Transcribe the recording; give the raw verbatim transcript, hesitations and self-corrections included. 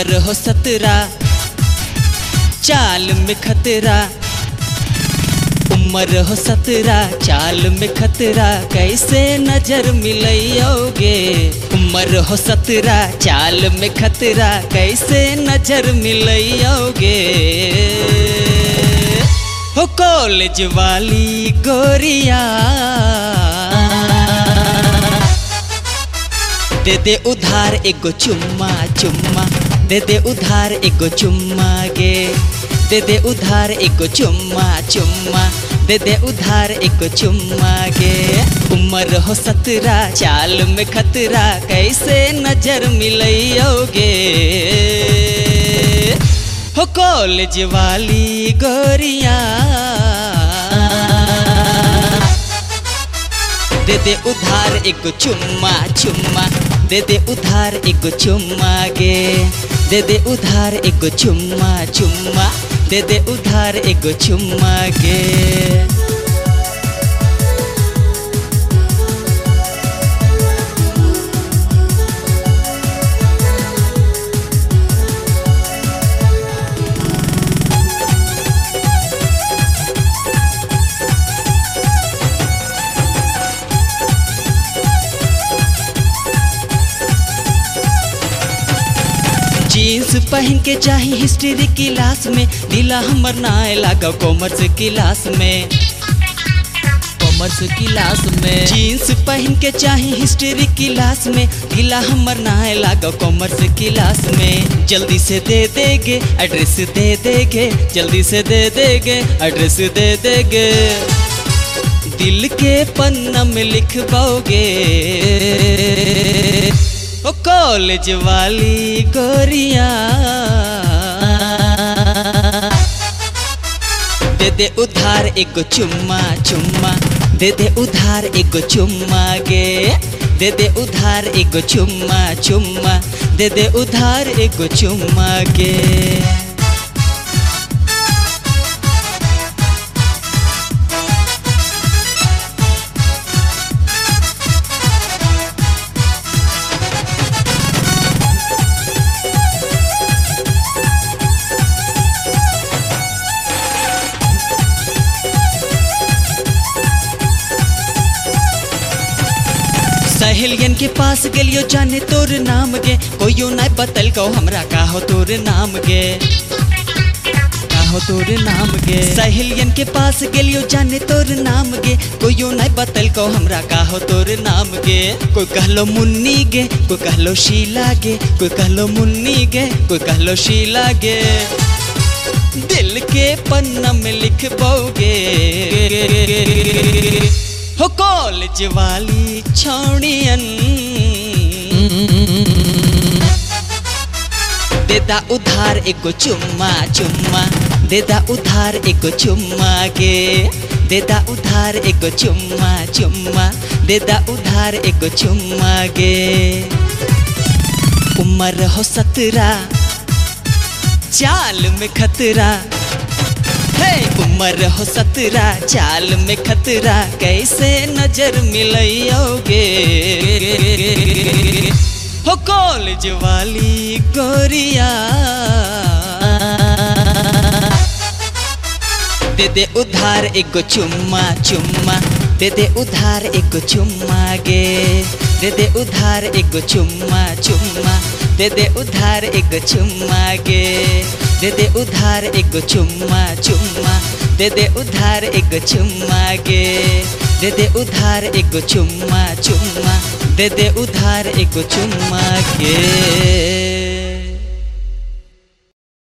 उम्र हो सतरा चाल में खतरा, उम्र हो सतरा चाल में खतरा, कैसे नजर मिलइयोगे। उम्र हो सतरा चाल में खतरा, कैसे नजर मिलइयोगे। हो कॉलेज वाली गोरिया दे दे उधार एगो चुम्मा चुम्मा, दे दे उधार एगो चुम्मा गे, दे दे उधार एगो चुम्मा चुम्मा, दे दे उधार एगो चुम्मा गे। उम्र हो सतरा चाल में खतरा, कैसे नजर मिलइयोगे। हो कॉलेज वाली गोरिया दे दे उधार एगो चुम्मा चुम्मा, दे दे उधार एगो चुम्मा गे, दे दे उधार एगो चुम्मा चुम्मा, दे दे उधार एगो चुम्मा गे। जीन्स पहन के चाही हिस्ट्री क्लास में, ढीला हमर नाय लागा कॉमर्स क्लास में, कॉमर्स क्लास में। जीन्स पहन के चाही हिस्ट्री क्लास में, ढीला हमर नाय लागा कॉमर्स क्लास में। जल्दी से दे देगे एड्रेस दे देगे, जल्दी से दे देगे एड्रेस दे देगे, दिल के पन्ना में लिखवाओगे। ओ कॉलेज वाली गोरिया दे दे उधार एगो चुम्मा चुम्मा, दे दे उधार एगो चुम्मा गे, दे दे उधार एगो चुम्मा चुम्मा, दे दे उधार एगो चुम्मा गे। सहेलियन के पास गेलियो जाने तोर नाम गे, कोइयो नहीं बतल को हमरा का हो तोर नाम गे, का हो तोर नाम गे। सहेलियन के पास गेलियो जाने तोर नाम गे, कोइयो नहीं बतल को हमरा का हो तोर नाम गे। कोई कहलो मुन्नी गे, कोई कहलो शीला गे, कोई कहलो मुन्नी गे, कोई कहलो शीला गे, दिल के पन्ना में लिखवाओगे। हो कॉलेज वाली छौड़ियन देदा उधार एगो चुम्मा चुम्मा, देदा उधार एगो चुम्मा गे, देदा उधार एगो चुम्मा चुम्मा, देदा उधार एगो चुम्मा गे। उम्र हो सतरा चाल में खतरा, उम्र हो सतरा चाल में खतरा, कैसे नजर मिलइयोगे। हो कॉलेज वाली गोरिया दे दे उधार एगो चुम्मा चुम्मा, दे दे उधार एगो चुम्मा गे, दे दे उधार एगो चुम्मा चुम्मा, दे दे उधार एगो चुम्मा गे, दे दे उधार एगो चुम्मा चुम्मा, दे दे उधार एगो चुम्मा गे, दे दे उधार एगो चुम्मा चुम्मा, दे दे उधार एगो चुम्मा गे।